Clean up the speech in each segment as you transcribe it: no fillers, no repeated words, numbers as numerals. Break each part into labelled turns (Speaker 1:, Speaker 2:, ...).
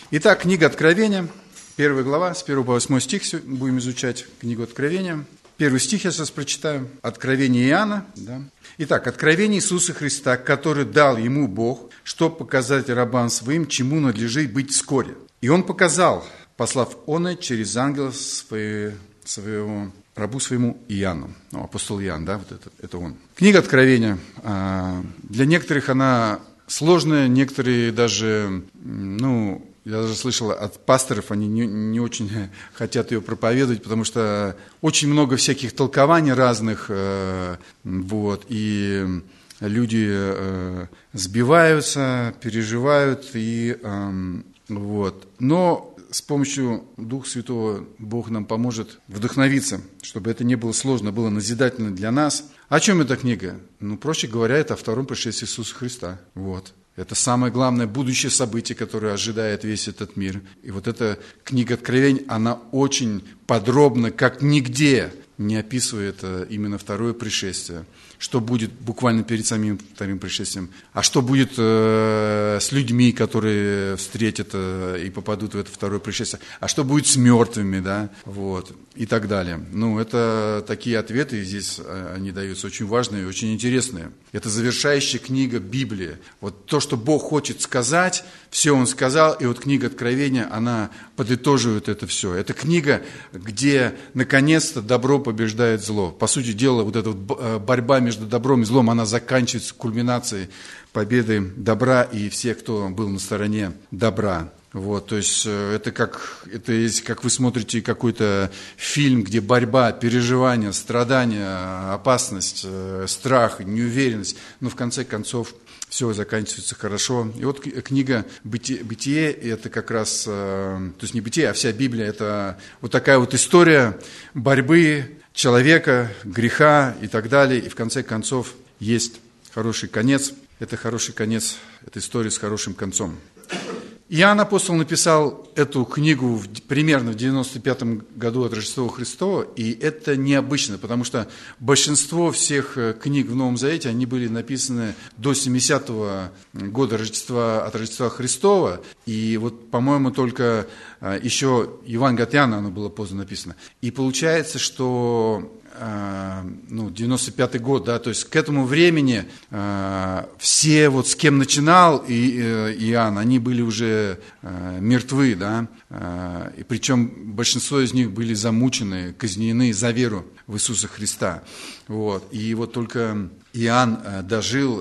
Speaker 1: Итак, книга Откровения, 1 глава, с 1 по 8 стих будем изучать книгу Откровения. Первый стих я сейчас прочитаю. Откровение Иоанна. Да. Итак, откровение Иисуса Христа, который дал ему Бог, чтобы показать рабам своим, чему надлежит быть вскоре. И он показал, послав оно через ангела своего рабу своему Иоанну. Апостол Иоанн, да, вот это он. Книга Откровения. Для некоторых она сложная, некоторые даже, я даже слышал от пасторов, они не очень хотят ее проповедовать, потому что очень много всяких толкований разных, и люди сбиваются, переживают, Но с помощью Духа Святого Бог нам поможет вдохновиться, чтобы это не было сложно, было назидательно для нас. О чем эта книга? Проще говоря, это о втором пришествии Иисуса Христа. Это самое главное будущее событие, которое ожидает весь этот мир. И вот эта книга Откровений, она очень подробно, как нигде, не описывает именно второе пришествие. Что будет буквально перед самим вторым пришествием, а что будет с людьми, которые встретят и попадут в это второе пришествие, а что будет с мертвыми, да, и так далее. Это такие ответы, здесь они даются очень важные и очень интересные. Это завершающая книга Библии. То, что Бог хочет сказать, все Он сказал, и книга Откровения, она подытоживает это все. Это книга, где, наконец-то, добро побеждает зло. По сути дела, эта борьба между добром и злом, она заканчивается кульминацией победы добра и всех, кто был на стороне добра. То есть это есть, как вы смотрите какой-то фильм, где борьба, переживания, страдания, опасность, страх, неуверенность, но в конце концов все заканчивается хорошо. И книга «Бытие» это как раз, то есть не «Бытие», а вся Библия, это такая история борьбы человека, греха и так далее. И в конце концов есть хороший конец. Это хороший конец, это история с хорошим концом. Иоанн Апостол написал эту книгу примерно в 95 году от Рождества Христова, и это необычно, потому что большинство всех книг в Новом Завете, они были написаны до 70-го года от Рождества Христова, и по-моему, только еще Евангелие от Иоанна, оно было поздно написано. И получается, что 95-й год, да, то есть к этому времени все, с кем начинал Иоанн, они были уже мертвы, да, и причем большинство из них были замучены, казнены за веру в Иисуса Христа. И только Иоанн дожил,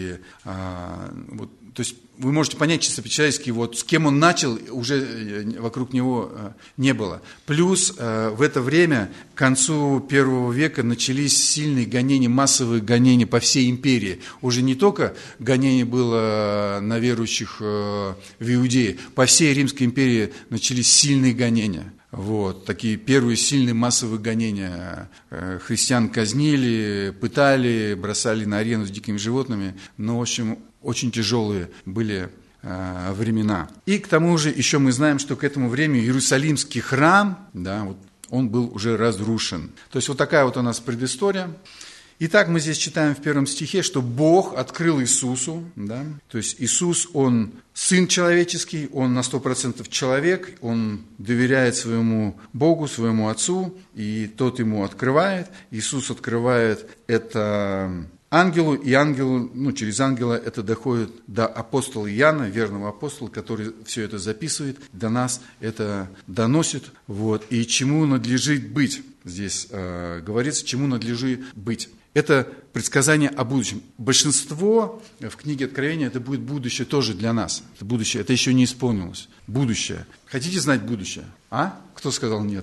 Speaker 1: то есть вы можете понять чисто по-человечески, с кем он начал, уже вокруг него не было. Плюс в это время, к концу первого века, начались сильные гонения, массовые гонения по всей империи. Уже не только гонение было на верующих в Иудее, по всей Римской империи начались сильные гонения. Такие первые сильные массовые гонения. Христиан казнили, пытали, бросали на арену с дикими животными. В общем, очень тяжелые были времена. И к тому же еще мы знаем, что к этому времени Иерусалимский храм, да, он был уже разрушен. То есть такая у нас предыстория. Итак, мы здесь читаем в первом стихе, что Бог открыл Иисусу, да, то есть Иисус, Он Сын человеческий, Он на 100% человек, Он доверяет своему Богу, своему Отцу, и Тот Ему открывает. Иисус открывает это ангелу, и ангелу, через ангела это доходит до апостола Иоанна, верного апостола, который все это записывает, до нас это доносит, и чему надлежит быть. Здесь говорится, чему надлежит быть. Это предсказание о будущем. Большинство в книге Откровения это будет будущее тоже для нас. Это будущее, это еще не исполнилось. Будущее. Хотите знать будущее? Кто сказал нет?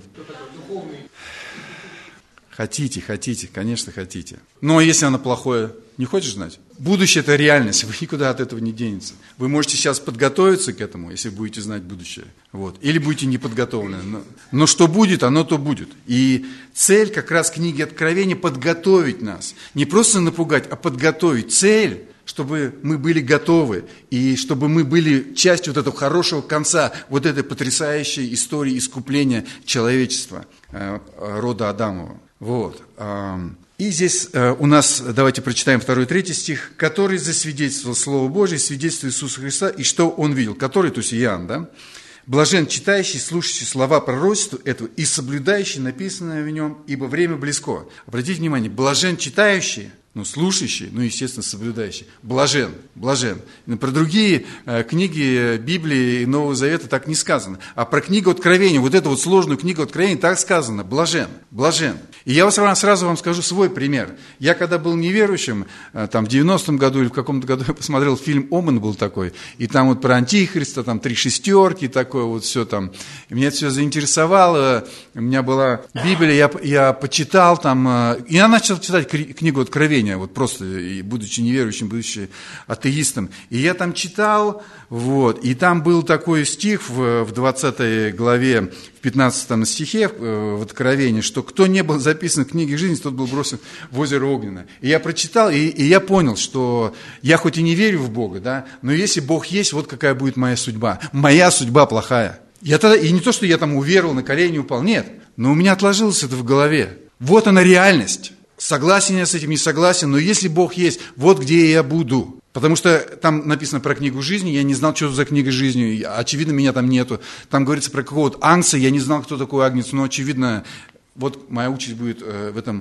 Speaker 1: Хотите, конечно, хотите. Но если оно плохое, не хочешь знать? Будущее – это реальность, вы никуда от этого не денетесь. Вы можете сейчас подготовиться к этому, если будете знать будущее. Или будете не подготовлены. Но что будет, оно то будет. И цель как раз книги Откровения – подготовить нас. Не просто напугать, а подготовить. Цель – чтобы мы были готовы, и чтобы мы были частью этого хорошего конца, этой потрясающей истории искупления человечества, рода Адамова. И здесь у нас, давайте прочитаем 2 и 3 стих, который засвидетельствовал Слово Божие, свидетельство Иисуса Христа, и что он видел, который, то есть Иоанн, да? Блажен читающий, слушающий слова пророчества этого и соблюдающий написанное в нем, ибо время близко. Обратите внимание, блажен читающий, слушающий, естественно, соблюдающий. Блажен. Но про другие книги Библии и Нового Завета так не сказано. А про книгу Откровения, вот эту вот сложную книгу Откровения, так сказано. Блажен. И я сразу вам скажу свой пример. Я когда был неверующим, там в 90-м году или в каком-то году я посмотрел фильм «Омен» был такой, и там вот про Антихриста, там 3 шестерки, такое вот все там. И меня это все заинтересовало. У меня была Библия, я почитал там, и я начал читать книгу Откровения. Вот просто, будучи неверующим, будучи атеистом. И я там читал, и там был такой стих в 20 главе, в 15 стихе в Откровении, что кто не был записан в книге жизни, тот был брошен в озеро Огненное. И я прочитал, и я понял, что я хоть и не верю в Бога, да, но если Бог есть, вот какая будет моя судьба. Моя судьба плохая. И не то, что я там уверовал, на колени упал, нет, но у меня отложилось это в голове. Вот она реальность. Согласен я с этим, не согласен, но если Бог есть, вот где я буду. Потому что там написано про книгу жизни, я не знал, что за книга жизни, очевидно, меня там нету. Там говорится про какого-то агнца, я не знал, кто такой агнец, но очевидно, вот моя участь будет в этом.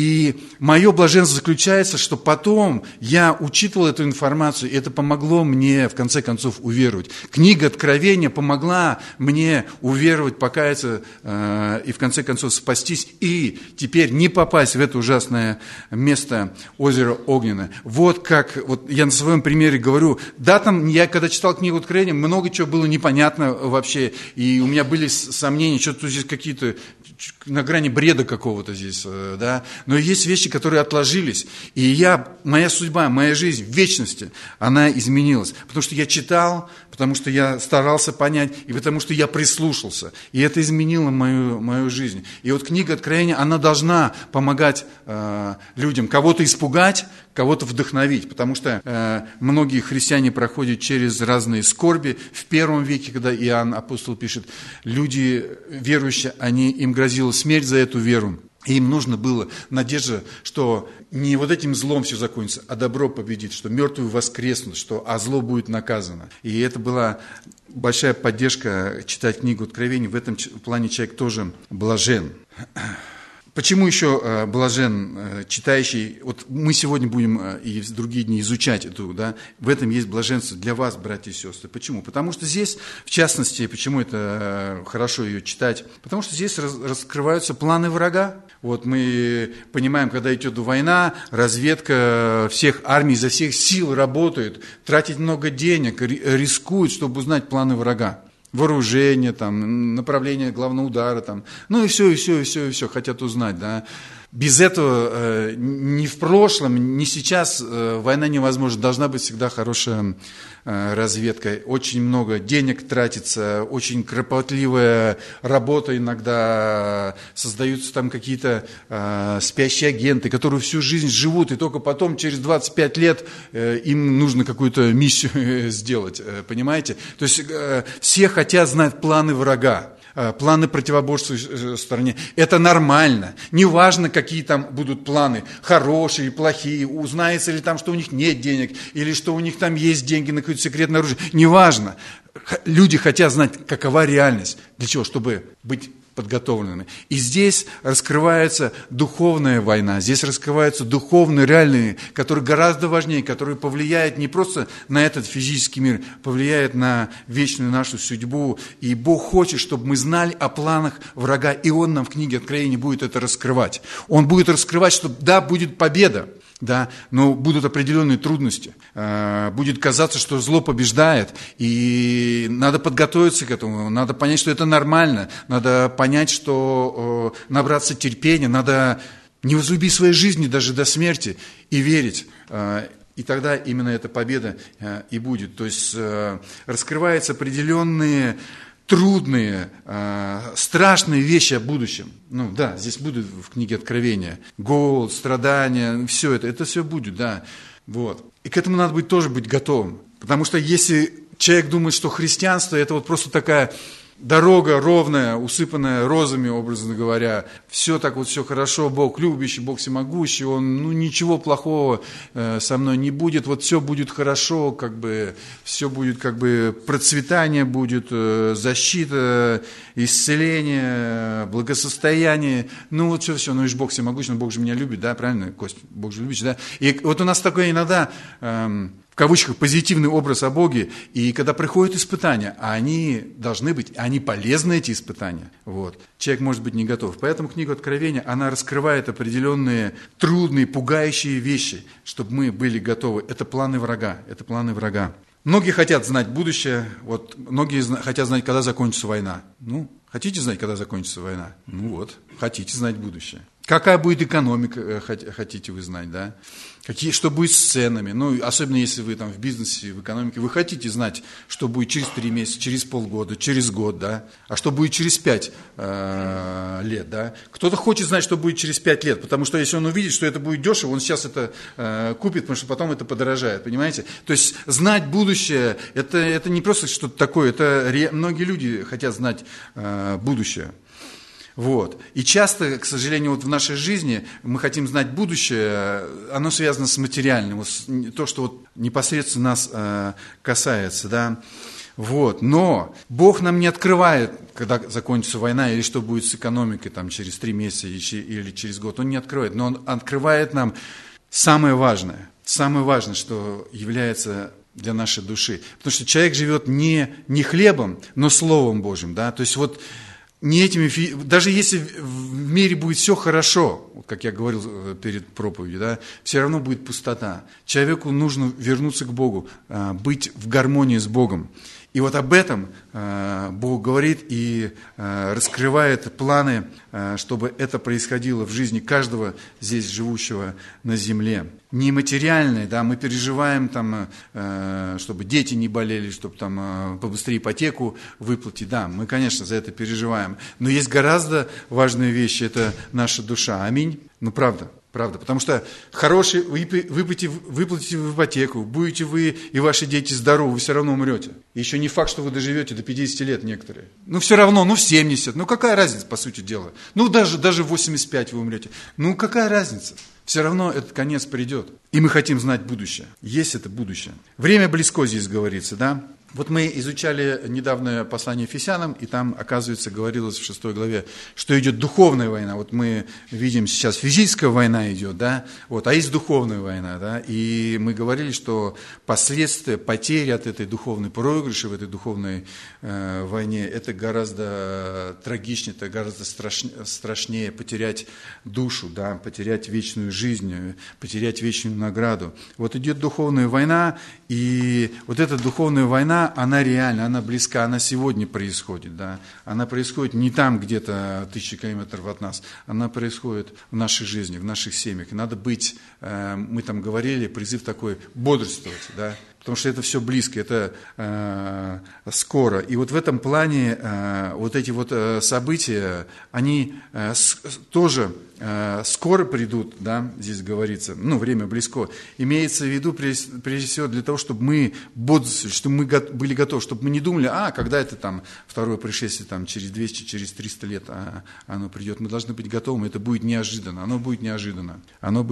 Speaker 1: И мое блаженство заключается, что потом я учитывал эту информацию, и это помогло мне, в конце концов, уверовать. Книга Откровения помогла мне уверовать, покаяться и, в конце концов, спастись, и теперь не попасть в это ужасное место озера Огненное. Вот я на своем примере говорю. Да, там я, когда читал книгу Откровения, много чего было непонятно вообще, и у меня были сомнения, что-то здесь какие-то на грани бреда какого-то здесь, да, но есть вещи, которые отложились, и моя судьба, моя жизнь в вечности, она изменилась, потому что я читал, потому что я старался понять, и потому что я прислушался, и это изменило мою жизнь. И вот книга Откровения, она должна помогать людям, кого-то испугать, кого-то вдохновить, потому что многие христиане проходят через разные скорби. В первом веке, когда Иоанн Апостол пишет, люди верующие, им грозила смерть за эту веру. И им нужно было надежда, что не вот этим злом все закончится, а добро победит, что мертвые воскреснут, а зло будет наказано. И это была большая поддержка читать книгу Откровений. В этом плане человек тоже блажен. Почему еще блажен читающий? Вот мы сегодня будем и в другие дни изучать эту, да, в этом есть блаженство для вас, братья и сестры. Почему? Потому что здесь, в частности, почему это хорошо ее читать? Потому что здесь раскрываются планы врага. Вот мы понимаем, когда идет война, разведка всех армий изо всех сил работает, тратит много денег, рискует, чтобы узнать планы врага. Вооружение, там, направление главного удара, там, и все хотят узнать, да. Без этого ни в прошлом, ни сейчас война невозможна. Должна быть всегда хорошая разведка. Очень много денег тратится, очень кропотливая работа иногда. Создаются там какие-то спящие агенты, которые всю жизнь живут, и только потом, через 25 лет, им нужно какую-то миссию сделать. Понимаете? То есть все хотят знать планы врага. Планы противоборствующей стороне. Это нормально. Неважно, какие там будут планы, хорошие или плохие, узнается ли там, что у них нет денег, или что у них там есть деньги на какое-то секретное оружие. Неважно. Люди хотят знать, какова реальность. Для чего? Чтобы быть подготовленными. И здесь раскрывается духовная война, здесь раскрываются духовные, реальные, которые гораздо важнее, которые повлияют не просто на этот физический мир, повлияют на вечную нашу судьбу. И Бог хочет, чтобы мы знали о планах врага, и Он нам в книге Откровения будет это раскрывать. Он будет раскрывать, что да, будет победа, да, но будут определенные трудности. Будет казаться, что зло побеждает, и надо подготовиться к этому, надо понять, что это нормально, надо понять, что набраться терпения, надо не возлюбить своей жизни даже до смерти и верить. И тогда именно эта победа и будет. То есть раскрываются определенные трудные, страшные вещи о будущем. Да, здесь будут в книге Откровения. Голод, страдания, все это все будет, да. Вот. И к этому надо быть готовым. Потому что если человек думает, что христианство это вот просто такая дорога ровная, усыпанная розами, образно говоря, все так вот, все хорошо, Бог любящий, Бог всемогущий, Он, ничего плохого со мной не будет, вот все будет хорошо, все будет процветание будет, защита, исцеление, благосостояние, вот все, и же Бог всемогущий, Бог же меня любит, да, правильно, Кость, Бог же любящий, да, и вот у нас такое иногда, в кавычках, позитивный образ о Боге, и когда приходят испытания, они должны быть, они полезны, эти испытания, человек может быть не готов. Поэтому книга Откровения, она раскрывает определенные трудные, пугающие вещи, чтобы мы были готовы. Это планы врага, Многие хотят знать будущее, многие хотят знать, когда закончится война. Хотите знать, когда закончится война? Хотите знать будущее. Какая будет экономика, хотите вы знать, да? Что будет с ценами, особенно если вы там в бизнесе, в экономике, вы хотите знать, что будет через 3 месяца, через полгода, через год, да? А что будет через 5 лет, да? Кто-то хочет знать, что будет через 5 лет, потому что если он увидит, что это будет дешево, он сейчас это купит, потому что потом это подорожает, понимаете? То есть знать будущее, это не просто что-то такое, многие люди хотят знать будущее. И часто, к сожалению, в нашей жизни мы хотим знать будущее, оно связано с материальным, то, что непосредственно нас касается, да. Но Бог нам не открывает, когда закончится война, или что будет с экономикой через 3 месяца или через год, Он не открывает, но Он открывает нам самое важное, что является для нашей души. Потому что человек живет не хлебом, но Словом Божьим, да, то есть не этими, даже если в мире будет все хорошо, как я говорил перед проповедью, да, все равно будет пустота. Человеку нужно вернуться к Богу, быть в гармонии с Богом. И об этом Бог говорит и раскрывает планы, чтобы это происходило в жизни каждого здесь живущего на земле. Нематериальное, да, мы переживаем чтобы дети не болели, чтобы побыстрее ипотеку выплатить, да, мы, конечно, за это переживаем. Но есть гораздо важные вещи, это наша душа. Аминь. Правда, потому что хороший, выплатите в ипотеку, будете вы и ваши дети здоровы, вы все равно умрете. И еще не факт, что вы доживете до 50 лет некоторые. Все равно, в 70, какая разница, по сути дела. Даже в 85 вы умрете. Какая разница? Все равно этот конец придет. И мы хотим знать будущее. Есть это будущее. Время близко здесь говорится, да? Мы изучали недавно послание Ефесянам, и там, оказывается, говорилось в 6 главе, что идет духовная война. Мы видим сейчас физическая война идет, да, а есть духовная война, да, и мы говорили, что последствия, потери от этой духовной проигрыши в этой духовной войне, это гораздо трагичнее, это гораздо страшнее потерять душу, да, потерять вечную жизнь, потерять вечную награду. Идет духовная война, и эта духовная война, она реальна, она близка, она сегодня происходит, да. Она происходит не там где-то 1000 километров от нас, она происходит в нашей жизни, в наших семьях. И надо быть, мы там говорили, призыв такой, бодрствовать, да. Потому что это все близко, это скоро. И в этом плане эти события, они тоже скоро придут, да, здесь говорится, время близко. Имеется в виду, прежде всего, для того, чтобы мы бодрствовали, чтобы мы были готовы, чтобы мы не думали, когда это второе пришествие через 200, через 300 лет оно придет. Мы должны быть готовыми, это будет неожиданно, оно будет неожиданно.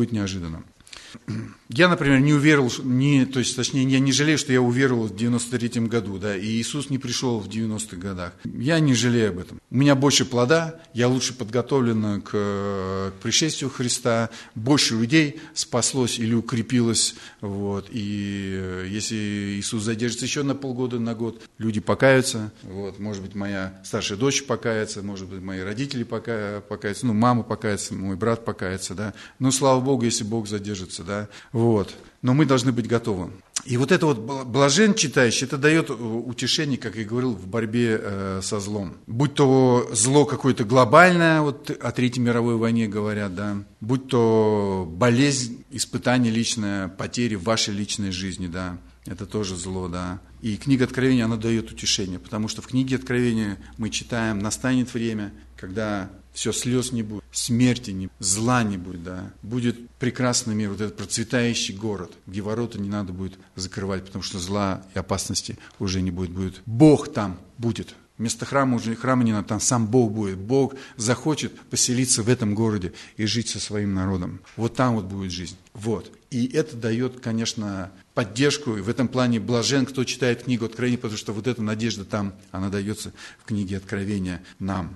Speaker 1: Я, например, не уверовал, я не жалею, что я уверовал в 93-м году, да, и Иисус не пришел в 90-х годах. Я не жалею об этом. У меня больше плода, я лучше подготовлен к пришествию Христа, больше людей спаслось или укрепилось, и если Иисус задержится еще на полгода, на год, люди покаются, может быть, моя старшая дочь покается, может быть, мои родители покаются, мама покается, мой брат покается, да, слава Богу, если Бог задержится, да, но мы должны быть готовы. И это блажен читающий, это дает утешение, как я говорил, в борьбе со злом. Будь то зло какое-то глобальное, о Третьей мировой войне говорят, да, будь то болезнь, испытание личное, потери в вашей личной жизни, да, это тоже зло, да. И книга Откровения, она дает утешение, потому что в книге Откровения мы читаем, настанет время, когда все, слез не будет, смерти не будет, зла не будет, да. Будет прекрасный мир, этот процветающий город, где ворота не надо будет закрывать, потому что зла и опасности уже не будет. Бог там будет. Вместо храма уже храма не надо, там сам Бог будет. Бог захочет поселиться в этом городе и жить со своим народом. Вот там вот будет жизнь. Вот. И это дает, конечно, поддержку. И в этом плане блажен, кто читает книгу Откровения, потому что вот эта надежда там, она дается в книге Откровения нам.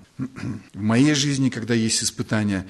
Speaker 1: В моей жизни, когда есть испытания,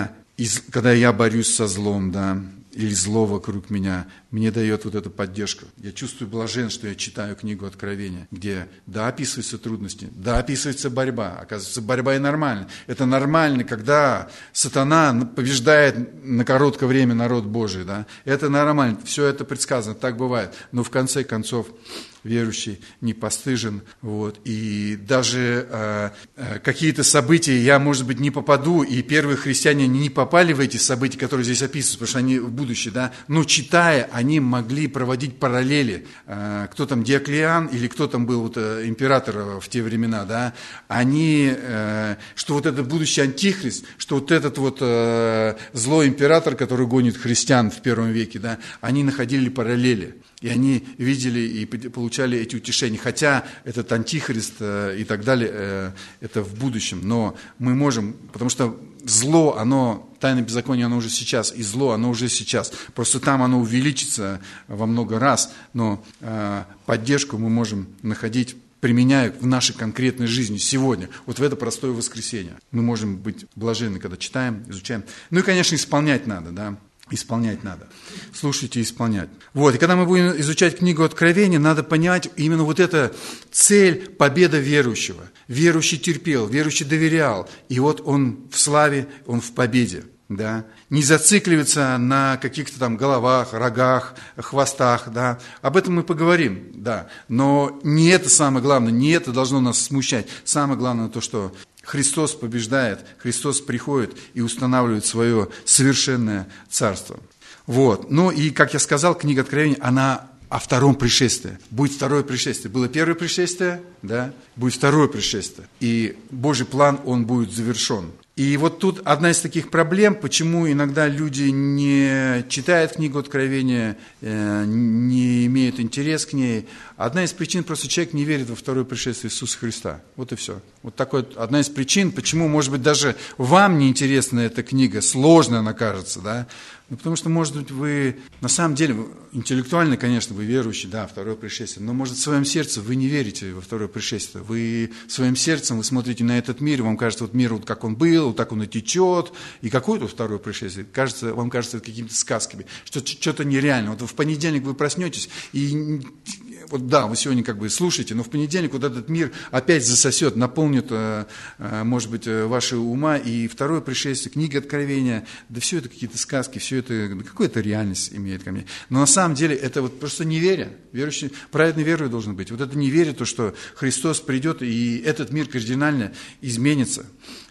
Speaker 1: когда я борюсь со злом, да, или зло вокруг меня, мне дает вот эту поддержку. Я чувствую блажен, что я читаю книгу Откровения, где, да, описываются трудности, да, описывается борьба. Оказывается, борьба и нормальна. Это нормально, когда сатана побеждает на короткое время народ Божий, да. Это нормально, все это предсказано, так бывает. Но в конце концов верующий не постыжен. Вот. И даже какие-то события я, может быть, не попаду, и первые христиане не попали в эти события, которые здесь описываются, потому что они в будущее, да, но читая, они могли проводить параллели. Кто там, Диоклетиан, или кто там был вот, император в те времена, да, они, что вот этот будущий антихрист, что вот этот вот злой император, который гонит христиан в первом веке, да, они находили параллели. И они видели и получали эти утешения. Хотя этот антихрист и так далее, это в будущем. Но мы можем, потому что зло, тайна беззакония, оно уже сейчас. И зло, оно уже сейчас. Просто там оно увеличится во много раз. Но поддержку мы можем находить, применяя в нашей конкретной жизни сегодня. Вот в это простое воскресенье. Мы можем быть блаженны, когда читаем, изучаем. Ну и, конечно, исполнять надо, да. Исполнять надо. Слушайте и исполнять. Вот. И когда мы будем изучать книгу Откровения, надо понять именно вот эта цель победа верующего. Верующий терпел, верующий доверял. И вот он в славе, он в победе. Да? Не зацикливаться на каких-то там головах, рогах, хвостах. Да? Об этом мы поговорим. Да. Но не это самое главное, не это должно нас смущать. Самое главное то, что Христос побеждает, Христос приходит и устанавливает свое совершенное царство. Вот. Ну и, как я сказал, книга Откровения, она о втором пришествии. Будет второе пришествие. Было первое пришествие, да? Будет второе пришествие. И Божий план, он будет завершен. И вот тут одна из таких проблем, почему иногда люди не читают книгу Откровения, не имеют интерес к ней. Одна из причин, просто человек не верит во второе пришествие Иисуса Христа. Вот и все. Вот такой одна из причин, почему, может быть, даже вам не интересна эта книга, сложная она кажется, да? Ну, потому что, может быть, вы, на самом деле, интеллектуально, конечно, вы верующий, да, второе пришествие, но, может, в своем сердце вы не верите во второе пришествие. Вы своим сердцем, вы смотрите на этот мир, и вам кажется, вот мир, вот как он был, вот так он и течет, и какое-то второе пришествие, вам кажется какими-то сказками, что-то нереально. Вот в понедельник вы проснетесь, и вот да, вы сегодня как бы слушаете, но в понедельник вот этот мир опять засосет, наполнит, может быть, ваши ума, и второе пришествие, книга Откровения, да все это какие-то сказки, все это, какую-то реальность имеет ко мне. Но на самом деле это вот просто неверие. Верующий, праведной верой должен быть. Вот это неверие, то, что Христос придет, и этот мир кардинально изменится.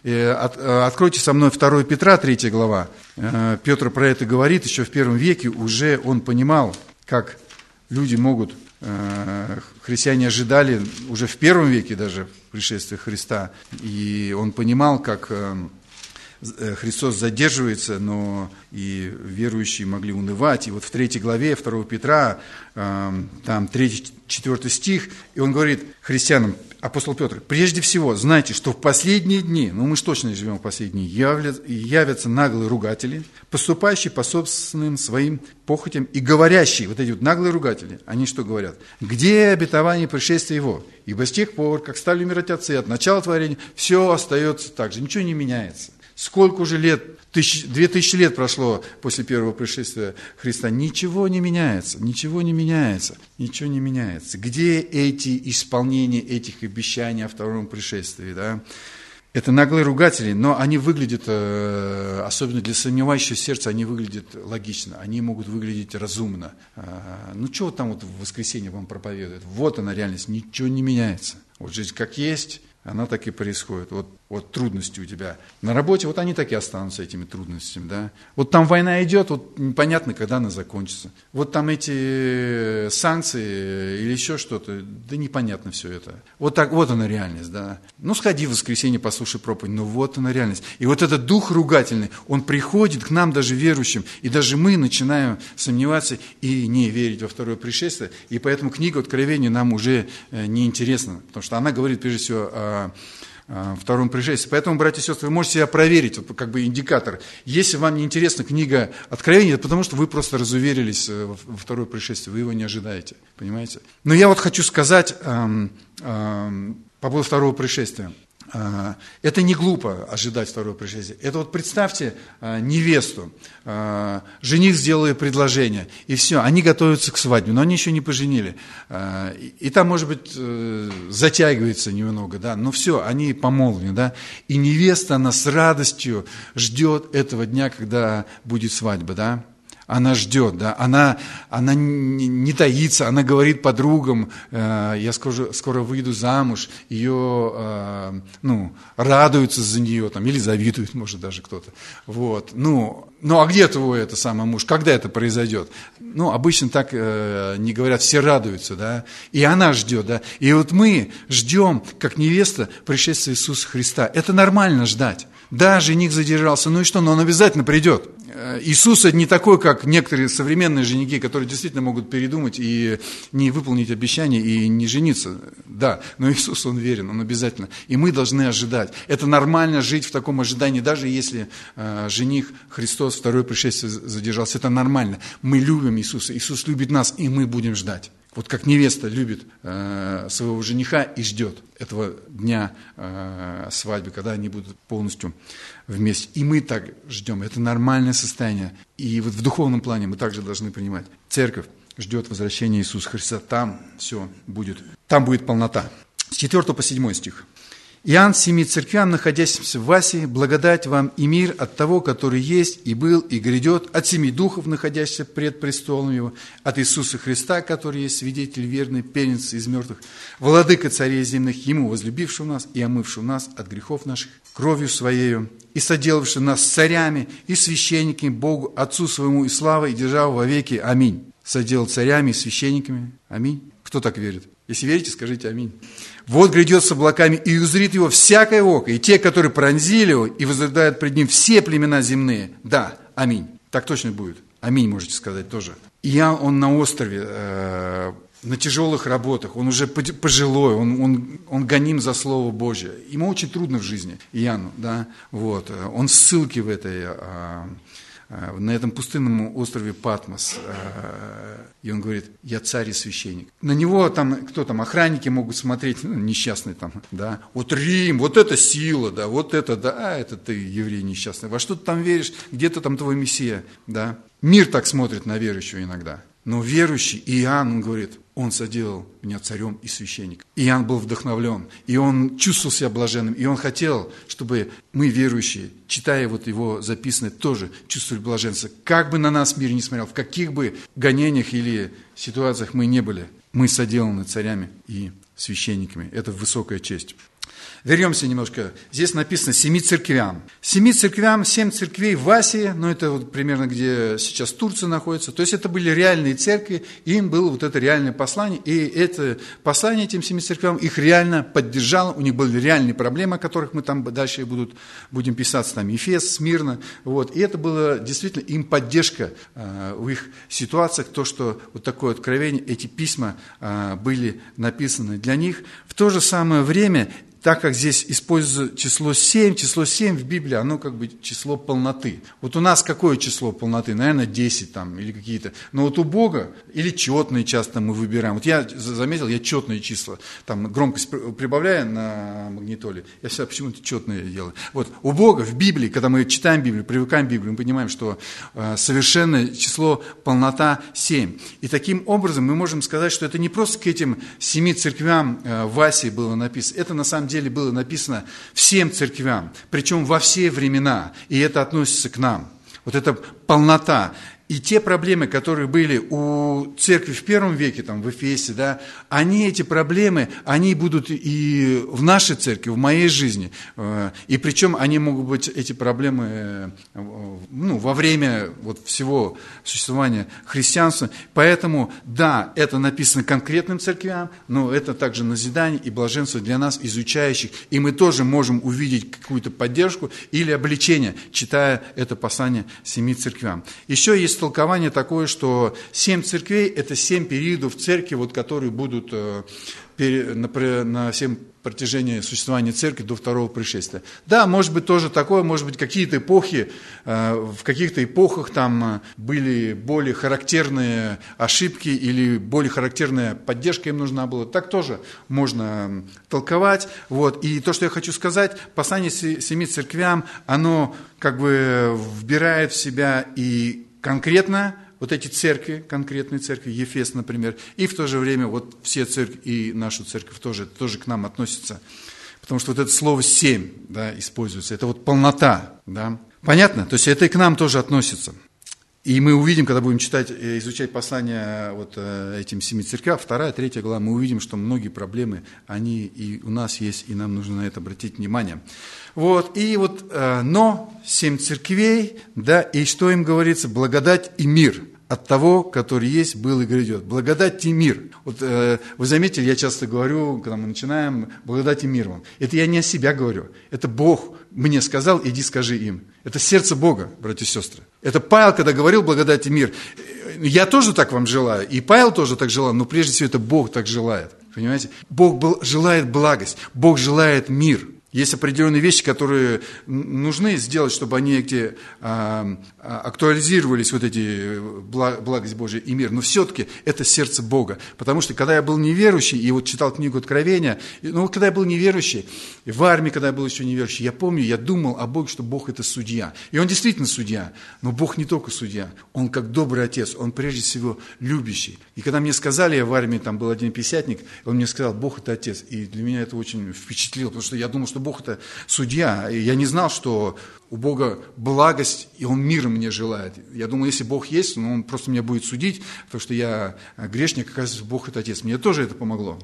Speaker 1: Откройте со мной 2 Петра, 3 глава. Петр про это говорит, еще в первом веке уже он понимал, как люди могут, христиане ожидали уже в первом веке даже пришествия Христа, и он понимал, как Христос задерживается, но и верующие могли унывать. И вот в 3 главе 2 Петра, там 3-4 стих, и он говорит христианам, апостол Петр: «Прежде всего, знайте, что в последние дни, мы же точно живем в последние дни, явятся наглые ругатели, поступающие по собственным своим похотям и говорящие». Вот эти вот наглые ругатели, они что говорят? «Где обетование пришествия его? Ибо с тех пор, как стали умирать отцы от начала творения, все остается так же, ничего не меняется». Сколько уже лет, 2000 лет прошло после первого пришествия Христа, ничего не меняется, ничего не меняется, ничего не меняется. Где эти исполнения этих обещаний о втором пришествии, да? Это наглые ругатели, но они выглядят, особенно для сомневающего сердца, они выглядят логично, они могут выглядеть разумно. Ну, что там вот в воскресенье вам проповедуют? Вот она реальность, ничего не меняется. Вот жизнь как есть, она так и происходит. Вот Вот трудности у тебя на работе, вот они так и останутся, этими трудностями, да. Вот там война идет, вот непонятно, когда она закончится. Вот там эти санкции или еще что-то, да непонятно все это. Вот так, вот она реальность, да. Ну, сходи в воскресенье, послушай проповедь, ну вот она реальность. И вот этот дух ругательный, он приходит к нам, даже верующим, и даже мы начинаем сомневаться и не верить во второе пришествие. И поэтому книга Откровения нам уже неинтересна, потому что она говорит прежде всего о втором пришествии. Поэтому, братья и сестры, вы можете себя проверить, вот как бы индикатор. Если вам не интересна книга Откровения, это потому что вы просто разуверились во второе пришествие, вы его не ожидаете, понимаете? Но я вот хочу сказать по поводу второго пришествия. Это не глупо ожидать второго пришествия. Это вот представьте невесту, жених сделал ей предложение, и все, они готовятся к свадьбе, но они еще не поженили. И там, может быть, затягивается немного, да, но все, они помолвлены, да. И невеста, она с радостью ждет этого дня, когда будет свадьба, да. Она ждет, да, она не таится, она говорит подругам, я скоро выйду замуж, ее, радуются за нее, там, или завидуют, может, даже кто-то. Вот. Ну, а где твой это самый муж? Когда это произойдет? Ну, обычно так не говорят, все радуются, да, и она ждет, да. И вот мы ждем, как невеста, пришествия Иисуса Христа. Это нормально ждать. Да, жених задержался, ну и что, но он обязательно придет. Иисус не такой, как некоторые современные женихи, которые действительно могут передумать и не выполнить обещание и не жениться. Да, но Иисус, Он верен, Он обязательно. И мы должны ожидать. Это нормально жить в таком ожидании, даже если жених Христос, второе пришествие задержался. Это нормально. Мы любим Иисуса, Иисус любит нас, и мы будем ждать. Вот как невеста любит своего жениха и ждет этого дня свадьбы, когда они будут полностью вместе. И мы так ждем. Это нормальное состояние. И вот в духовном плане мы также должны понимать. Церковь ждет возвращения Иисуса Христа. Там все будет. Там будет полнота. С 4 по 7 стих. Иоанн 7 церквям, находящимся в Асии, благодать вам и мир от того, который есть и был и грядет, от 7 духов, находящихся пред престолом Его, от Иисуса Христа, который есть свидетель верный, первенец из мертвых, владыка царей земных, Ему возлюбившего нас и омывшего нас от грехов наших кровью Своею, и соделавший нас царями и священниками Богу, Отцу Своему и славой, и державу во веки. Аминь. Соделал царями и священниками. Аминь. Кто так верит? Если верите, скажите аминь. Вот грядет с облаками, и узрит его всякое око, и те, которые пронзили его, и возрыдают пред ним все племена земные. Да, аминь. Так точно будет. Аминь, можете сказать тоже. Иоанн, он на острове, на тяжелых работах, он уже пожилой, он гоним за Слово Божье. Ему очень трудно в жизни, Иоанну, да, вот. Он в ссылке на этом пустынном острове Патмос. И он говорит, я царь и священник. На него там, кто там, охранники могут смотреть, несчастный там, да. Вот Рим, вот это сила, да, вот это, да, это ты еврей несчастный. Во что ты там веришь, где-то там твой Мессия, да. Мир так смотрит на верующего иногда. Но верующий Иоанн, он говорит, он соделал меня царем и священником. Иоанн был вдохновлен, и он чувствовал себя блаженным, и он хотел, чтобы мы, верующие, читая вот его записанное, тоже чувствовали блаженство. Как бы на нас мир не смотрел, в каких бы гонениях или ситуациях мы не были, мы соделаны царями и священниками. Это высокая честь. Вернемся немножко. Здесь написано 7 церквям. 7 церквям, 7 церквей в Асии, но это вот примерно где сейчас Турция находится. То есть это были реальные церкви, им было вот это реальное послание. И это послание этим 7 церквям их реально поддержало. У них были реальные проблемы, о которых мы там дальше будем писаться. Там Ефес, Смирна. Вот. И это было действительно им поддержка в их ситуациях. То, что вот такое откровение, эти письма были написаны для них. В то же самое время, так как здесь используется число 7 в Библии, оно как бы число полноты. Вот у нас какое число полноты? Наверное, 10 там или какие-то. Но вот у Бога, или четные часто мы выбираем. Вот я заметил, я четные числа, там громкость прибавляю на магнитоле, я всегда почему-то четные делаю. Вот у Бога в Библии, когда мы читаем Библию, привыкаем к Библии, мы понимаем, что совершенное число полнота 7. И таким образом мы можем сказать, что это не просто к этим 7 церквям в Асии было написано, это на самом деле было написано всем церквям, причем во все времена, и это относится к нам. Вот эта полнота. И те проблемы, которые были у церкви в первом веке, там, в Эфесе, да, эти проблемы, они будут и в нашей церкви, в моей жизни. И причем они могут быть, эти проблемы, во время всего существования христианства. Поэтому, да, это написано конкретным церквям, но это также назидание и блаженство для нас, изучающих. И мы тоже можем увидеть какую-то поддержку или обличение, читая это послание 7 церквям. Еще есть толкование такое, что 7 церквей – это 7 периодов церкви, которые будут на всем протяжении существования церкви до второго пришествия. Да, может быть тоже такое, может быть какие-то эпохи, в каких-то эпохах там были более характерные ошибки или более характерная поддержка им нужна была. Так тоже можно толковать. И то, что я хочу сказать, послание 7 церквям, оно вбирает в себя и конкретно эти церкви, конкретные церкви, Ефес, например, и в то же время все церкви и нашу церковь тоже к нам относятся. Потому что это слово 7, да, используется, это полнота, да. Понятно? То есть это и к нам тоже относится. И мы увидим, когда будем изучать послания этим 7 церквям, 2, 3 глава, мы увидим, что многие проблемы, они и у нас есть, и нам нужно на это обратить внимание. Но 7 церквей, да, и что им говорится? Благодать и мир от того, который есть, был и грядет. Благодать и мир. Вы заметили, я часто говорю, когда мы начинаем, благодать и мир вам. Это я не о себя говорю. Это Бог мне сказал, иди скажи им. Это сердце Бога, братья и сестры. Это Павел, когда говорил благодать и мир. Я тоже так вам желаю, и Павел тоже так желал, но прежде всего это Бог так желает. Понимаете? Бог желает благость, Бог желает мир. Есть определенные вещи, которые нужны сделать, чтобы они актуализировались, эти благость Божия и мир. Но все-таки это сердце Бога. Потому что, когда я был неверующий, и читал книгу Откровения, когда я был неверующий, в армии, когда я был еще неверующий, я помню, я думал о Боге, что Бог это судья. И Он действительно судья. Но Бог не только судья. Он как добрый отец. Он прежде всего любящий. И когда мне сказали, я в армии, там был один пятидесятник, он мне сказал, Бог это отец. И для меня это очень впечатлило, потому что я думал, что Бог это судья. И я не знал, что у Бога благость, и Он мира мне желает. Я думал, если Бог есть, Он просто меня будет судить, потому что я грешник, оказывается, Бог это Отец. Мне тоже это помогло.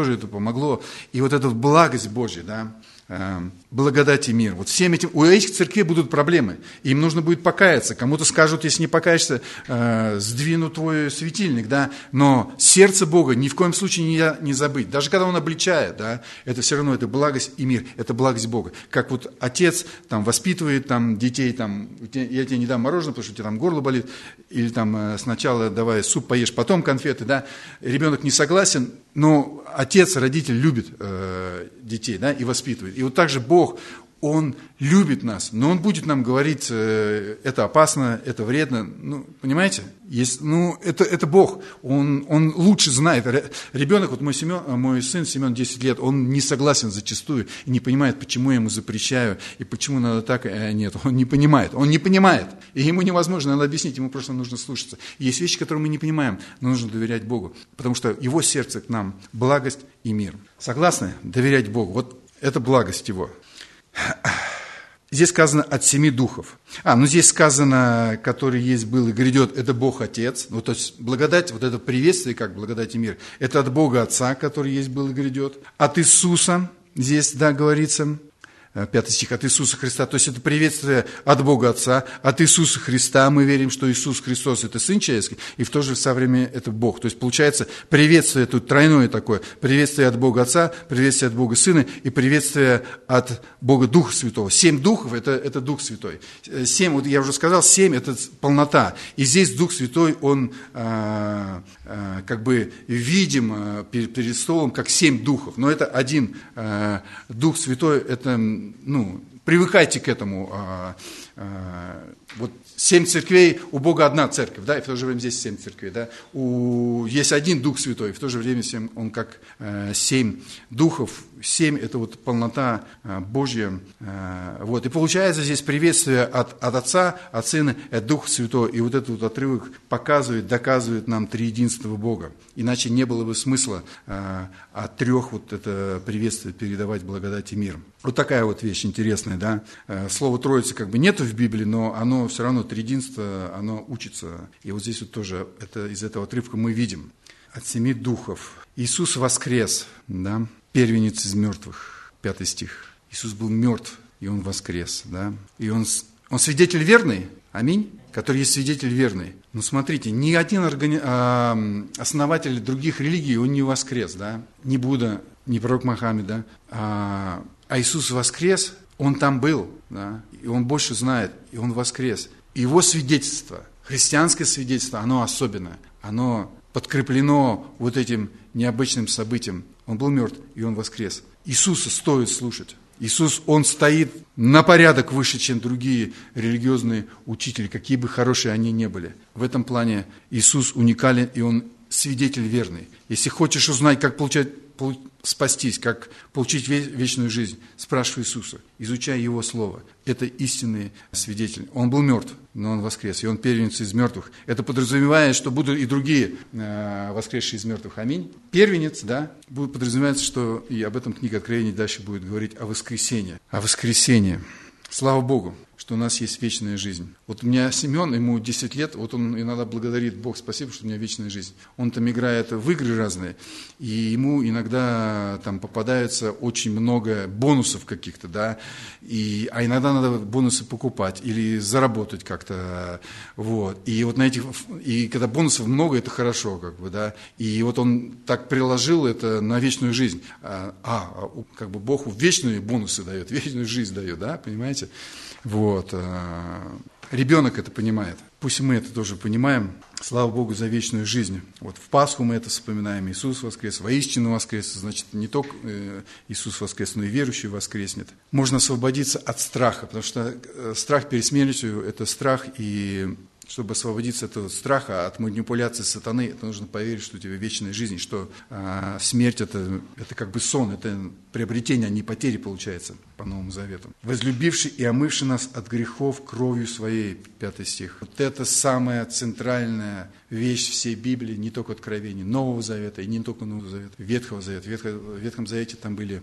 Speaker 1: И эта благость Божья, да, благодать и мир. Всем этим, у этих церквей будут проблемы. Им нужно будет покаяться. Кому-то скажут, если не покаешься, сдвину твой светильник, да. Но сердце Бога ни в коем случае не забыть. Даже когда Он обличает, да, это все равно это благость и мир. Это благость Бога. Как отец воспитывает детей, я тебе не дам мороженое, потому что у тебя горло болит, или сначала давай суп поешь, потом конфеты, да. Ребенок не согласен, но отец, родитель любит детей, да, и воспитывает. И также Бог, Он любит нас, но Он будет нам говорить, это опасно, это вредно. Понимаете? Это Бог. Он лучше знает. Ребенок, мой сын Семен, 10 лет, он не согласен зачастую и не понимает, почему я ему запрещаю, и почему надо так, а нет. Он не понимает. И ему невозможно, надо объяснить, ему просто нужно слушаться. Есть вещи, которые мы не понимаем, но нужно доверять Богу, потому что Его сердце к нам – благость и мир. Согласны? Доверять Богу. Это благость Его. Здесь сказано от 7 духов. Здесь сказано, который есть, был и грядет, это Бог Отец. То есть благодать, это приветствие, как благодать и мир, это от Бога Отца, который есть, был и грядет. От Иисуса, здесь, да, говорится, 5 стих, от Иисуса Христа. То есть это приветствие от Бога Отца, от Иисуса Христа. Мы верим, что Иисус Христос – это Сын Человеческий, и в то же время это Бог. То есть получается приветствие тут тройное такое. Приветствие от Бога Отца, приветствие от Бога Сына и приветствие от Бога Духа Святого. 7 духов – это Дух Святой. 7, я уже сказал, 7 – это полнота. И здесь Дух Святой, Он видим перед столом, как 7 духов. Но это один Дух Святой – это... привыкайте к этому. 7 церквей, у Бога одна церковь, да, и в то же время здесь 7 церквей, да. Есть один Дух Святой, и в то же время Он как 7 духов, 7 – это вот полнота Божья. Вот. И получается здесь приветствие от Отца, от Сына и от Духа Святого. И вот этот вот отрывок показывает, доказывает нам триединство Бога. Иначе не было бы смысла от 3 вот это приветствие передавать благодать и мир. Вот такая вот вещь интересная, да. Слово Троица как бы нету в Библии, но оно все равно триединство, оно учится. И вот здесь вот тоже это, из этого отрывка мы видим. От 7 духов. Иисус воскрес, да, первенец из мертвых, 5 стих. Иисус был мертв, и Он воскрес, да. И Он свидетель верный, аминь, который есть свидетель верный. Но смотрите, ни один основатель других религий, он не воскрес, да. Ни Будда, ни пророк Мохаммед, да. А Иисус воскрес, Он там был, да, и Он больше знает, и Он воскрес. Его свидетельство, христианское свидетельство, оно особенное, оно подкреплено вот этим необычным событием. Он был мертв, и Он воскрес. Иисуса стоит слушать. Иисус, Он стоит на порядок выше, чем другие религиозные учители, какие бы хорошие они ни были. В этом плане Иисус уникален, и Он свидетель верный. Если хочешь узнать, как спастись, как получить вечную жизнь, спрашивай Иисуса, изучай Его Слово. Это истинный свидетель. Он был мертв, но Он воскрес, и Он первенец из мертвых. Это подразумевает, что будут и другие воскресшие из мертвых. Аминь. Первенец, да, будет подразумеваться, что, и об этом книга Откровений дальше будет говорить, о воскресении. О воскресении. Слава Богу, что у нас есть вечная жизнь. Вот у меня Семен, ему 10 лет, вот он иногда благодарит: Бог, спасибо, что у меня вечная жизнь. Он там играет в игры разные, и ему иногда там попадается очень много бонусов каких-то, да, а иногда надо бонусы покупать или заработать как-то, вот. И вот и когда бонусов много, это хорошо, как бы, да, и вот он так приложил это на вечную жизнь. Как бы Бог вечные бонусы дает, вечную жизнь дает, да, понимаете? Вот. Ребенок это понимает. Пусть мы это тоже понимаем. Слава Богу за вечную жизнь. Вот в Пасху мы это вспоминаем. Иисус воскрес, воистину воскрес. Значит, не только Иисус воскрес, но и верующий воскреснет. Можно освободиться от страха, потому что страх перед смертью – это страх, и чтобы освободиться от этого страха, от манипуляции сатаны, это нужно поверить, что у тебя вечная жизнь, что смерть это как бы сон, это приобретение, а не потери получается по Новому Завету. «Возлюбивший и омывший нас от грехов кровью своей», 5 стих. Вот это самая центральная вещь всей Библии, не только Откровения, Нового Завета, и не только Нового Завета, Ветхого Завета. В Ветхом Завете там были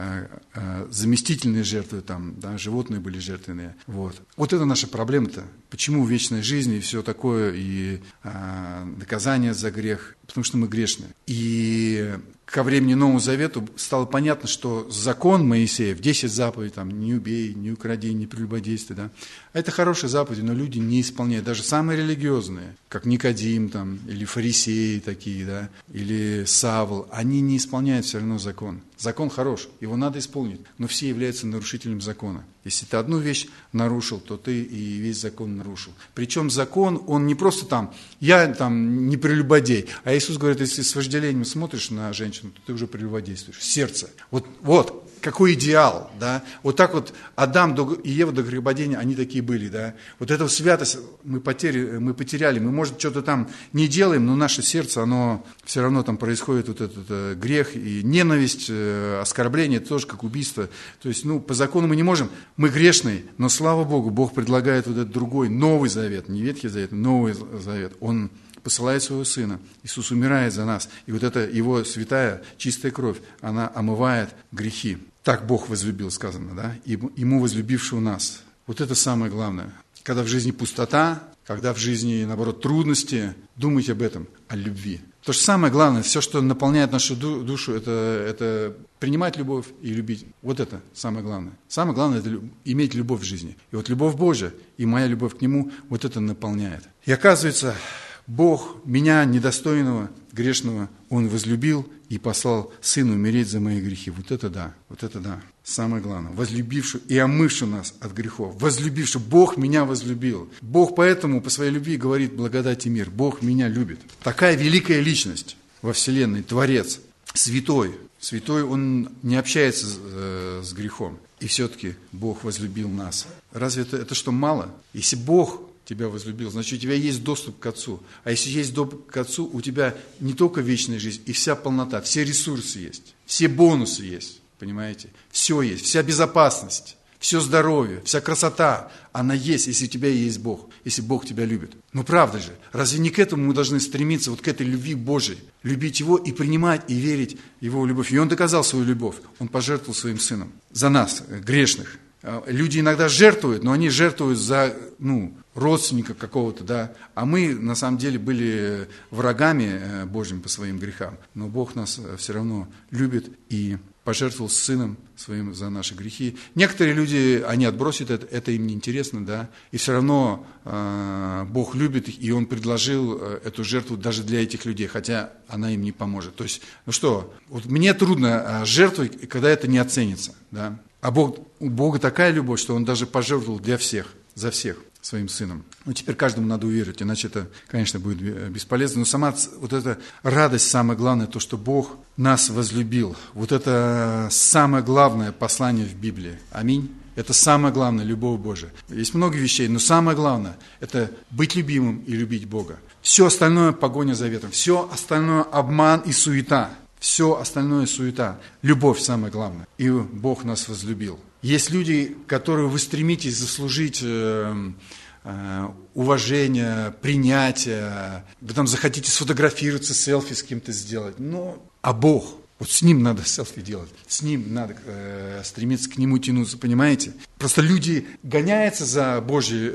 Speaker 1: заместительные жертвы, там, да, животные были жертвенные. Вот это наша проблема-то. Почему вечная жизнь и все такое, и наказание за грех? Потому что мы грешные. И ко времени Новому Завету стало понятно, что закон Моисеев, 10 заповедей, там, не убей, не укради, не прелюбодействуй, да, это хорошие заповеди, но люди не исполняют. Даже самые религиозные, как Никодим, там, или фарисеи такие, да, или Савл, они не исполняют все равно закон. Закон хорош, его надо исполнить, но все являются нарушителем закона. Если ты одну вещь нарушил, то ты и весь закон нарушил. Причем закон, он не просто там, я там не прелюбодей, а Иисус говорит, если с вожделением смотришь на женщину, то ты уже прелюбодействуешь. Сердце. Вот какой идеал, да. Вот так вот Адам и Ева до грехопадения, они такие были, да. Вот эту святость мы потеряли. Мы, может, что-то там не делаем, но наше сердце, оно все равно там происходит вот этот грех и ненависть, оскорбление, это тоже как убийство. То есть, по закону мы не можем, мы грешные, но слава Богу, Бог предлагает вот этот другой, новый завет, не Ветхий Завет, новый завет. Он посылает своего Сына. Иисус умирает за нас. И вот эта Его святая, чистая кровь, она омывает грехи. Так Бог возлюбил, сказано, да? Ему возлюбившего нас. Вот это самое главное. Когда в жизни пустота, когда в жизни, наоборот, трудности, думайте об этом, о любви. То же самое главное, все, что наполняет нашу душу, это принимать любовь и любить. Вот это самое главное. Самое главное – это иметь любовь в жизни. И вот любовь Божия и моя любовь к Нему, вот это наполняет. И оказывается, Бог меня, недостойного, грешного, Он возлюбил и послал Сына умереть за мои грехи. Вот это да, самое главное. Возлюбивший и омывший нас от грехов. Возлюбивший, Бог меня возлюбил. Бог поэтому по своей любви говорит благодать и мир. Бог меня любит. Такая великая личность во Вселенной, Творец, святой. Святой, Он не общается с грехом. И все-таки Бог возлюбил нас. Разве это что, мало? Если Бог тебя возлюбил, значит, у тебя есть доступ к Отцу. А если есть доступ к Отцу, у тебя не только вечная жизнь, и вся полнота, все ресурсы есть, все бонусы есть. понимаете? Все есть, вся безопасность, все здоровье, вся красота, она есть, если у тебя есть Бог, если Бог тебя любит. Ну правда же, разве не к этому мы должны стремиться, вот к этой любви Божией, любить Его и принимать, и верить в Его любовь? И Он доказал свою любовь, Он пожертвовал своим Сыном за нас, грешных. Люди иногда жертвуют, но они жертвуют за, родственника какого-то, да, а мы на самом деле были врагами Божьим по своим грехам, но Бог нас все равно любит и пожертвовал Сыном Своим за наши грехи. Некоторые люди, они отбросят это им неинтересно, да, и все равно Бог любит их, и Он предложил эту жертву даже для этих людей, хотя она им не поможет. То есть, вот мне трудно жертвовать, когда это не оценится, да. А у Бога такая любовь, что Он даже пожертвовал для всех, за всех своим Сыном. Теперь каждому надо уверовать, иначе это, конечно, будет бесполезно. Но сама вот эта радость, самое главное, то, что Бог нас возлюбил. Вот это самое главное послание в Библии. Аминь. Это самое главное, любовь Божия. Есть много вещей, но самое главное – это быть любимым и любить Бога. Все остальное – погоня за ветром. Все остальное – обман и суета. Все остальное суета. Любовь самое главное. И Бог нас возлюбил. Есть люди, которые вы стремитесь заслужить уважение, принятие. Вы там захотите сфотографироваться, селфи с кем-то сделать. А Бог, вот с Ним надо селфи делать. С Ним надо стремиться к Нему тянуться, понимаете? Просто люди гоняются за Божьей,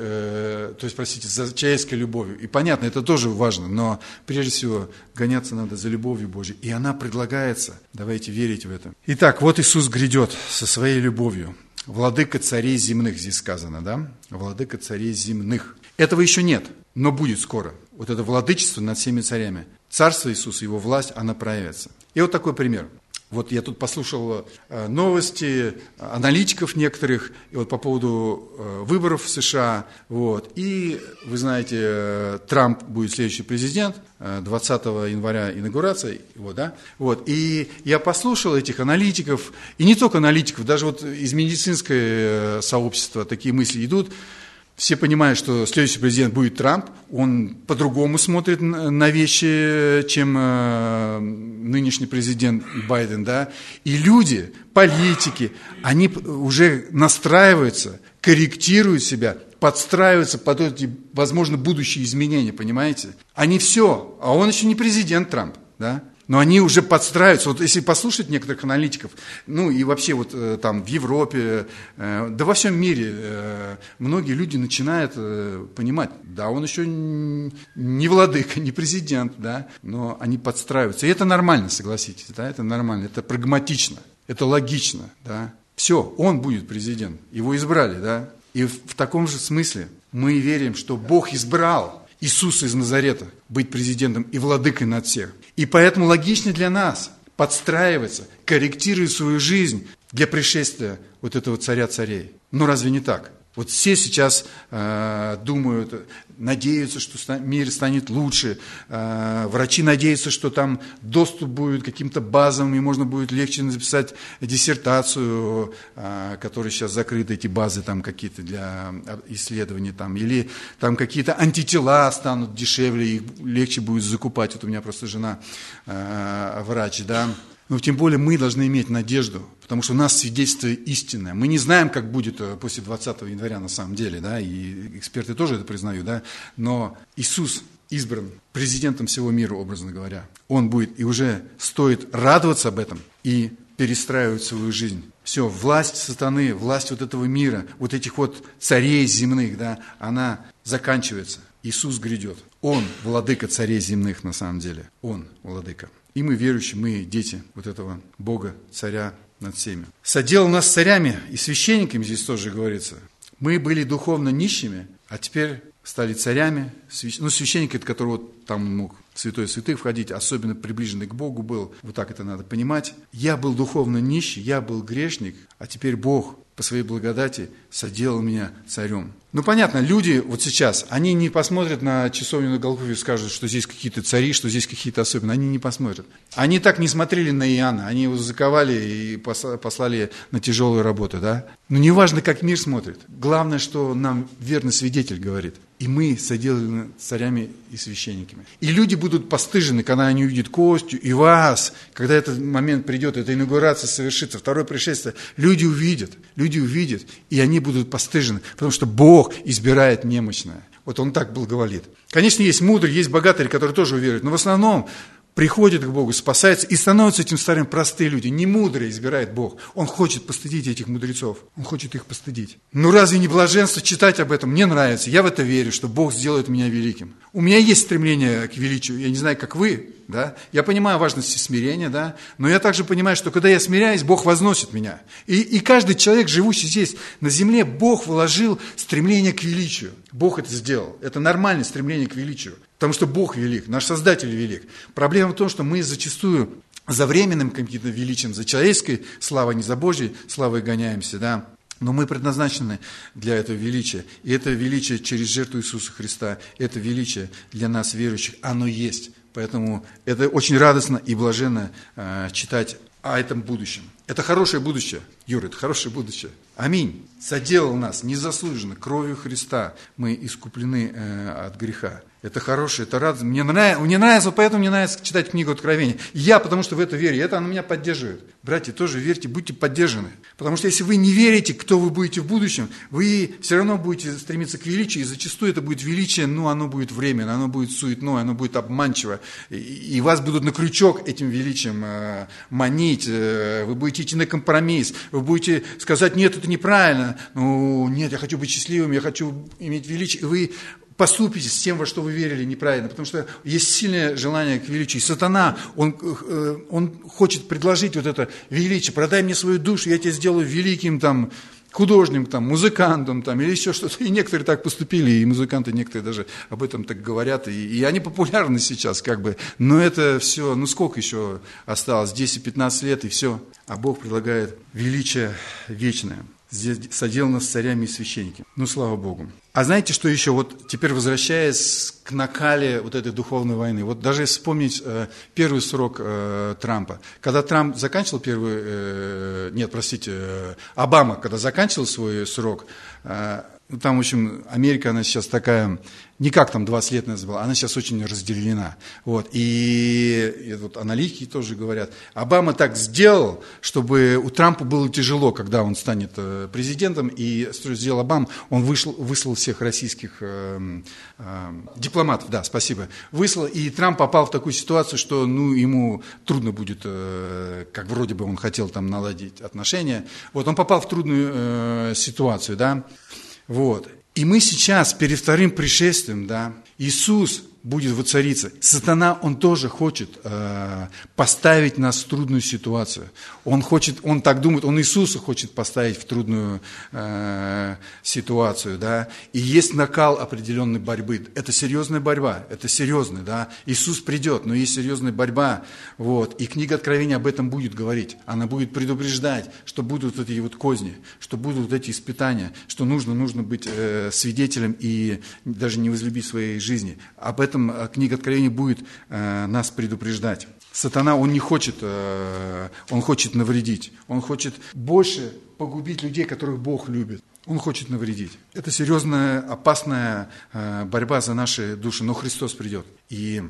Speaker 1: за человеческой любовью. И понятно, это тоже важно, но прежде всего гоняться надо за любовью Божьей. И она предлагается, давайте верить в это. Итак, вот Иисус грядет со своей любовью. Владыка царей земных, здесь сказано, да? Владыка царей земных. Этого еще нет, но будет скоро. Вот это владычество над всеми царями. Царство Иисуса, Его власть, она проявится. И вот такой пример. Вот я тут послушал новости аналитиков некоторых, и вот по поводу выборов в США. Вот. И вы знаете, Трамп будет следующий президент, 20 января инаугурация. Вот, да? Вот. И я послушал этих аналитиков, и не только аналитиков, даже вот из медицинского сообщества такие мысли идут. Все понимают, что следующий президент будет Трамп, он по-другому смотрит на вещи, чем нынешний президент Байден, да. И люди, политики, они уже настраиваются, корректируют себя, подстраиваются под эти, возможно, будущие изменения, понимаете? Они все, а он еще не президент Трамп, да. Но они уже подстраиваются. Вот если послушать некоторых аналитиков, и вообще вот там в Европе, да во всем мире, многие люди начинают понимать, да, он еще не владыка, не президент, да, но они подстраиваются. И это нормально, согласитесь, да, это нормально, это прагматично, это логично, да. Все, он будет президент, его избрали, да. И в таком же смысле мы верим, что Бог избрал Иисуса из Назарета быть президентом и владыкой над всех. И поэтому логично для нас подстраиваться, корректировать свою жизнь для пришествия вот этого царя царей. Но разве не так? Вот все сейчас думают, надеются, что мир станет лучше. Врачи надеются, что там доступ будет к каким-то базам, и можно будет легче написать диссертацию, которая сейчас закрыты, эти базы там какие-то для исследований. Там, или там какие-то антитела станут дешевле, их легче будет закупать. Вот у меня просто жена врач, да. Но тем более мы должны иметь надежду, потому что у нас свидетельство истинное. Мы не знаем, как будет после 20 января на самом деле, да, и эксперты тоже это признают, да, но Иисус избран президентом всего мира, образно говоря. Он будет, и уже стоит радоваться об этом и перестраивать свою жизнь. Все, власть сатаны, власть вот этого мира, вот этих вот царей земных, да, она заканчивается. Иисус грядет. Он владыка царей земных на самом деле. Он владыка. И мы верующие, мы дети вот этого Бога, царя над всеми. Соделал нас царями и священниками, здесь тоже говорится. Мы были духовно нищими, а теперь стали царями. Священник, это который вот там мог в святое святых входить, особенно приближенный к Богу был. Вот так это надо понимать. Я был духовно нищий, я был грешник, а теперь Бог по своей благодати соделал меня царем. Понятно, люди вот сейчас, они не посмотрят на часовню на Голгофе и скажут, что здесь какие-то цари, что здесь какие-то особенные. Они не посмотрят. Они так не смотрели на Иоанна, они его заковали и послали на тяжелую работу, да? Но не важно, как мир смотрит. Главное, что нам верный свидетель говорит. и мы соделаны царями и священниками. И люди будут постыжены, когда они увидят Костю и вас, когда этот момент придет, эта инаугурация совершится, второе пришествие, люди увидят, и они будут постыжены, потому что Бог избирает немощное. Вот он так благоволит. Конечно, есть мудрые, есть богатые, которые тоже уверуют, но в основном приходят к Богу, спасаются и становятся этим старым простые люди. Не мудрые избирает Бог. Он хочет постыдить этих мудрецов. Он хочет их постыдить. Ну разве не блаженство читать об этом? Мне нравится. Я в это верю, что Бог сделает меня великим. У меня есть стремление к величию. Я не знаю, как вы, да? Я понимаю важность смирения, да? Но я также понимаю, что когда я смиряюсь, Бог возносит меня. И каждый человек, живущий здесь на земле, Бог вложил стремление к величию. Бог это сделал. Это нормальное стремление к величию. Потому что Бог велик, наш Создатель велик. Проблема в том, что мы зачастую за временным каким-то величием, за человеческой славой, не за Божьей славой гоняемся, да. Но мы предназначены для этого величия. И это величие через жертву Иисуса Христа, это величие для нас, верующих, оно есть. Поэтому это очень радостно и блаженно читать о этом будущем. Это хорошее будущее, Юра, это хорошее будущее. Аминь. Соделал нас незаслуженно кровью Христа. Мы искуплены от греха. Это хорошее, это радостно. Мне нравится, поэтому мне нравится читать книгу Откровения. Я, потому что в это верю, это оно меня поддерживает. Братья, тоже верьте, будьте поддержаны. Потому что если вы не верите, кто вы будете в будущем, вы все равно будете стремиться к величию, и зачастую это будет величие, но оно будет временно, оно будет суетное, оно будет обманчиво. И вас будут на крючок этим величием манить, вы будете идти на компромисс, вы будете сказать, нет, это неправильно, ну, нет, я хочу быть счастливым, я хочу иметь величие, и вы поступите с тем, во что вы верили, неправильно, потому что есть сильное желание к величию. И сатана, он хочет предложить вот это величие, продай мне свою душу, я тебя сделаю великим там, художником, там, музыкантом там, или еще что-то. И некоторые так поступили, и музыканты некоторые даже об этом так говорят, и они популярны сейчас, как бы. Но это все, ну сколько еще осталось, 10-15 лет, и все. А Бог предлагает величие вечное. Здесь соделано с царями и священниками. Ну, слава Богу. А знаете, что еще? Вот теперь возвращаясь к накале вот этой духовной войны. Вот даже если вспомнить первый срок Трампа. Когда Трамп заканчивал Обама, когда заканчивал свой срок, там, в общем, Америка, она сейчас такая, не как там 20 лет назад была, она сейчас очень разделена. Вот. И вот аналитики тоже говорят, Обама так сделал, чтобы у Трампа было тяжело, когда он станет президентом, и что сделал Обама, он выслал всех российских дипломатов, да, спасибо, выслал, и Трамп попал в такую ситуацию, что ему трудно будет, как вроде бы он хотел там наладить отношения, вот он попал в трудную ситуацию, да. Вот. И мы сейчас перед вторым пришествием, да, Иисус будет воцариться. Сатана, он тоже хочет поставить нас в трудную ситуацию. Он так думает, он Иисуса хочет поставить в трудную ситуацию, да. И есть накал определенной борьбы. Это серьезная борьба, это серьезная, да. Иисус придет, но есть серьезная борьба, вот. И книга Откровения об этом будет говорить. Она будет предупреждать, что будут вот эти вот козни, что будут вот эти испытания, что нужно быть свидетелем и даже не возлюбить своей жизни. Об этом книга Откровения будет нас предупреждать. Сатана, он не хочет, он хочет навредить. Он хочет больше погубить людей, которых Бог любит. Он хочет навредить. Это серьезная, опасная борьба за наши души. Но Христос придет. И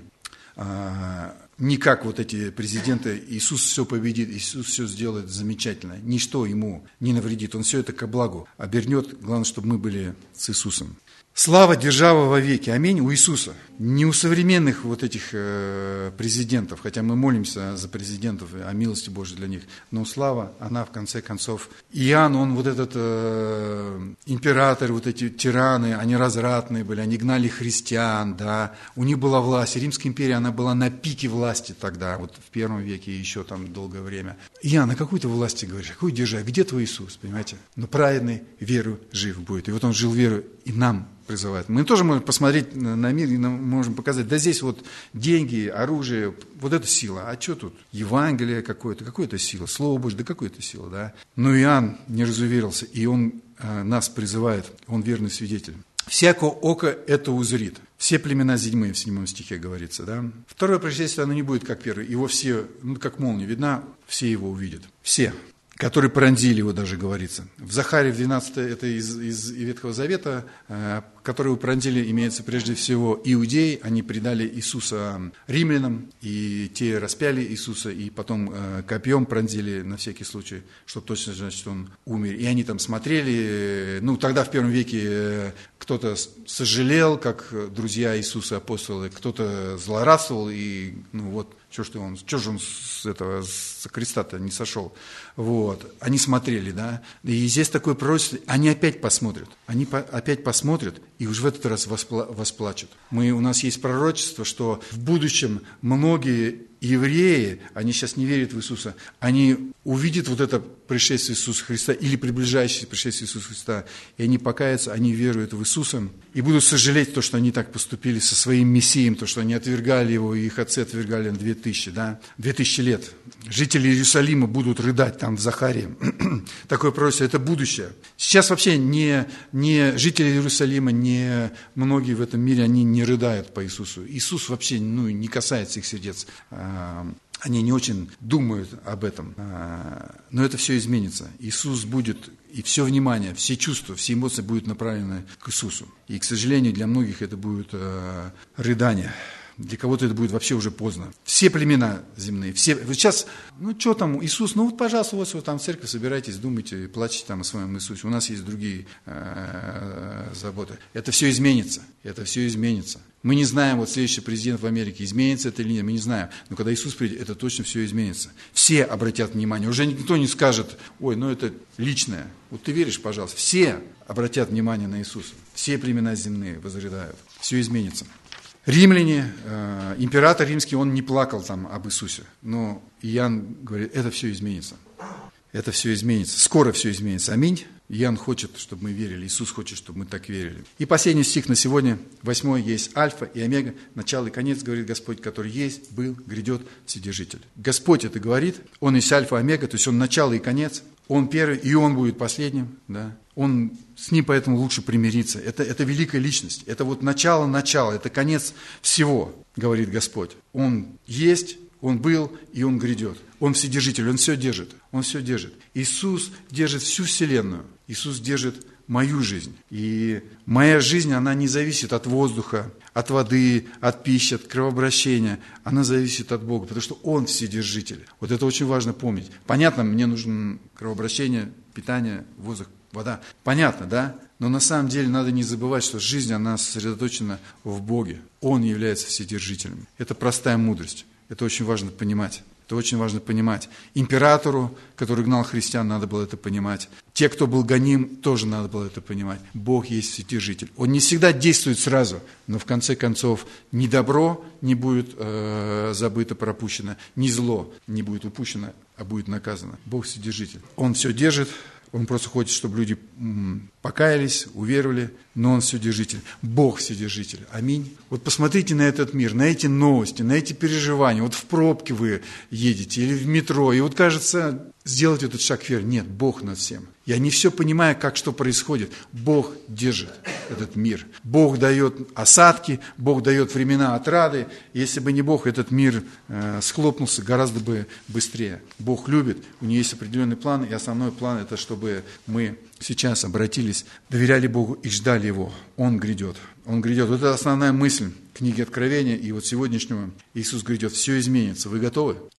Speaker 1: не как вот эти президенты, Иисус все победит, Иисус все сделает замечательно. Ничто ему не навредит. Он все это ко благу обернет. Главное, чтобы мы были с Иисусом. Слава, держава во веки. Аминь. У Иисуса. Не у современных вот этих президентов, хотя мы молимся за президентов, о милости Божьей для них, но слава, она в конце концов. Иоанн, он вот этот император, вот эти тираны, они развратные были, они гнали христиан, да, у них была власть. Римская империя, она была на пике власти тогда, вот в первом веке и еще там долгое время. Иоанн, о какой ты власти говоришь, о какой державе, где твой Иисус, понимаете? Но праведный веру жив будет. И вот он жил веру и нам призывает. Мы тоже можем посмотреть на мир и можем показать, да здесь вот деньги, оружие, вот это сила. А что тут? Евангелие какое-то, какое-то сила, Слово Божье, да какое-то сила, да? Но Иоанн не разуверился, и он нас призывает, он верный свидетель. Всякое око это узрит. Все племена седьмые, в 7 стихе говорится, да? Второе пришествие, оно не будет как первое. Его все, как молния видна, все его увидят. Все. которые пронзили его, даже говорится. В Захаре, в 12, это из Ветхого Завета, которые пронзили, имеется прежде всего иудеи, они предали Иисуса римлянам, и те распяли Иисуса, и потом копьем пронзили на всякий случай, чтобы точно знать, что он умер. И они там смотрели, тогда в первом веке кто-то сожалел, как друзья Иисуса, апостолы, кто-то злорадствовал, и что же он с креста-то не сошел. Они смотрели, да. И здесь такое пророчество, они опять посмотрят. Они опять посмотрят, и уже в этот раз восплачут. У нас есть пророчество, что в будущем многие евреи, они сейчас не верят в Иисуса, они увидят вот это пришествие Иисуса Христа или приближающееся пришествие Иисуса Христа, и они покаятся, они веруют в Иисуса, и будут сожалеть то, что они так поступили со своим Мессией, то, что они отвергали его, и их отцы отвергали 2000 лет. Жители Иерусалима будут рыдать там в Захарии. Такое пророчество, это будущее. Сейчас вообще не жители Иерусалима, не многие в этом мире, они не рыдают по Иисусу. Иисус вообще не касается их сердец. Они не очень думают об этом. Но это все изменится. Иисус будет, и все внимание, все чувства, все эмоции будут направлены к Иисусу. И, к сожалению, для многих это будет рыдание. Для кого-то это будет вообще уже поздно. Все племена земные, все. Вот сейчас, что там, Иисус, пожалуйста, вы там в церковь собирайтесь, думайте, плачьте там о своем Иисусе. У нас есть другие заботы. Это все изменится. Мы не знаем, следующий президент в Америке, изменится это или нет, мы не знаем. Но когда Иисус придет, это точно все изменится. Все обратят внимание. Уже никто не скажет, это личное. Ты веришь, пожалуйста. Все обратят внимание на Иисуса. Все племена земные возрыдают. Все изменится. Римляне, император римский, он не плакал там об Иисусе. Но Иоанн говорит, это все изменится. Это все изменится. Скоро все изменится. Аминь. Иоанн хочет, чтобы мы верили. Иисус хочет, чтобы мы так верили. И последний стих на сегодня, 8 есть Альфа и Омега, начало и конец, говорит Господь, который есть, был, грядет, Вседержитель. Господь это говорит, Он есть Альфа и Омега, то есть Он начало и конец. Он первый, и Он будет последним. Да? С Ним поэтому лучше примириться. Это великая личность. Это начало, это конец всего, говорит Господь. Он есть, Он был, и Он грядет. Он Вседержитель, Он все держит. Иисус держит всю вселенную. Иисус держит мою жизнь. И моя жизнь, она не зависит от воздуха, от воды, от пищи, от кровообращения. Она зависит от Бога, потому что Он Вседержитель. Это очень важно помнить. Понятно, мне нужно кровообращение, питание, воздух, вода. Понятно, да? Но на самом деле надо не забывать, что жизнь, она сосредоточена в Боге. Он является Вседержителем. Это простая мудрость. Это очень важно понимать. Императору, который гнал христиан, надо было это понимать. Те, кто был гоним, тоже надо было это понимать. Бог есть Вседержитель. Он не всегда действует сразу, но в конце концов ни добро не будет забыто, пропущено, ни зло не будет упущено, а будет наказано. Бог Вседержитель. Он все держит. Он просто хочет, чтобы люди покаялись, уверовали, но Он Вседержитель. Бог Вседержитель. Аминь. Посмотрите на этот мир, на эти новости, на эти переживания. В пробке вы едете или в метро, и кажется, сделать этот шаг вверх. Нет, Бог над всем. Я не все понимаю, что происходит. Бог держит этот мир. Бог дает осадки, Бог дает времена отрады. Если бы не Бог, этот мир схлопнулся гораздо бы быстрее. Бог любит, у него есть определенный план, и основной план – это чтобы мы сейчас обратились, доверяли Богу и ждали Его. Он грядет. Это основная мысль книги Откровения и сегодняшнего. Иисус грядет. Все изменится. Вы готовы?